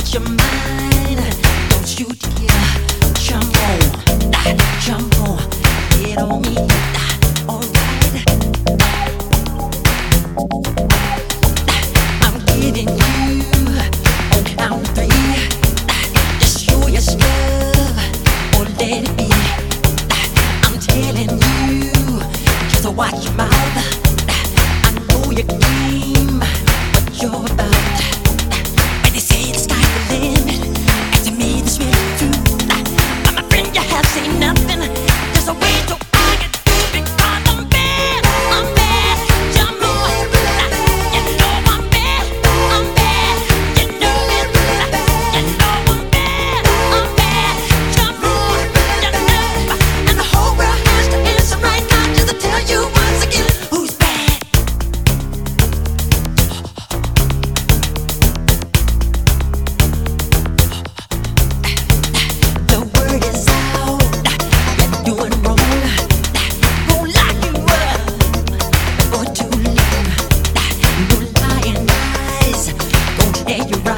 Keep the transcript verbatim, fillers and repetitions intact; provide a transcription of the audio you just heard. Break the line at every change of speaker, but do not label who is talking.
your mind. Don't you dare jump on, ah, jump on, get on me, ah, alright. I'm getting you on count of three. Just show your stuff or let it be. I'm telling you, just watch your mouth. I know your game, what you're about. When they say the sky's the limit, and to me this really true. But my friend, you have seen nothing. There's a way to argue through because I'm bad, I'm bad. Jump on, you know I'm bad, I'm bad. You know it, you know I'm bad, I'm bad. Jump on, you know, and the whole world has to answer right now just to tell you once again who's bad. The word is out, you're doing wrong. Won't lock you up for too long. No lying eyes gon' tell you right.